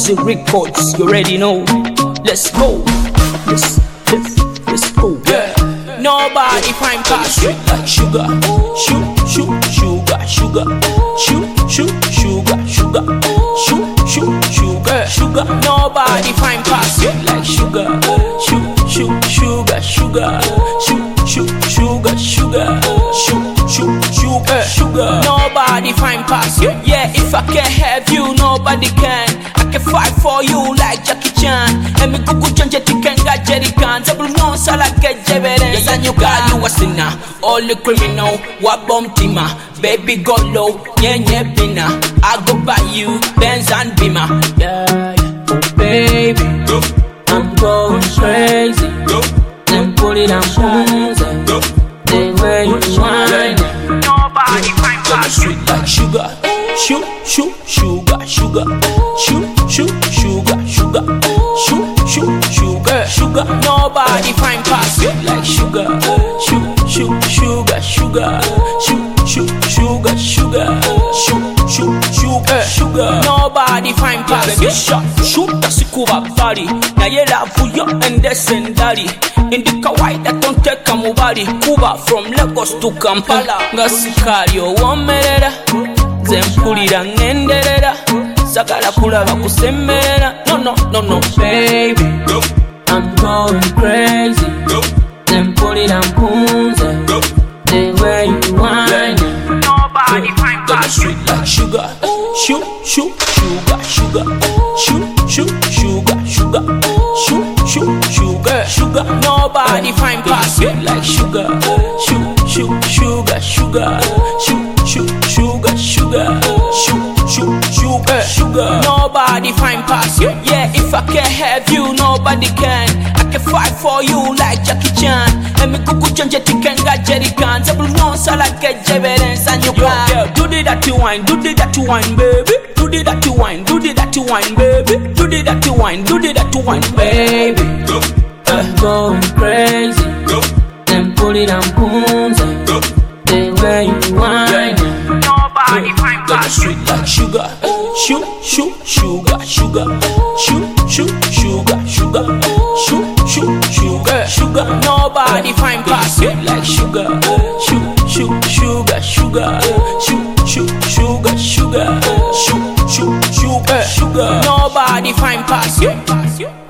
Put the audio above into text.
Music Records, you already know. Let's go. Let's go. Yeah. Nobody find past you like sugar. Sugar. Sugar. Nobody find past you like sugar. Sugar. Nobody find past you. Yeah, if I can't have you, nobody can. I can fight for you like Jackie Chan. And me kuku chanje tikenga Jerry Khan. Zabulu no sala ke evidence. And you got you a sinner, all the criminal. What bomb tima, baby go low, nye bina. I go buy you Benz and Beamer. Yeah. Oh baby, I'm going crazy. Then put it on phones. The way you whine. Nobody find past you like sugar. Sugar. Nobody find past you like sugar. Sugar. Nobody find past you. Shoot the sikuba body. Na yela fuyo and descendari. In the kawaii that don't take a mubari. Cuba from Lagos to Kampala. Gasikario womerera. Zempulira ngenderera. Sagala kulaba kusemera. No, baby. I'm going crazy. Then put it on Punza. The way you whine. Nobody find past you like sugar. Sugar. Nobody find past you like sugar. Sugar. Nobody find past you. Yeah, if I can't have you, nobody can. I can fight for you like Jackie Chan. And me kuku chanje tikenga Jerry Khan. Zabulu no sala ke evidence and you can. Yeah, do the that you wine, baby. Do the that you wine, baby. I'm going crazy. Then put it on Punza. The way you whine. Nobody find past you like sugar. Sugar. Nobody find past you like sugar. Sugar. Nobody find past you.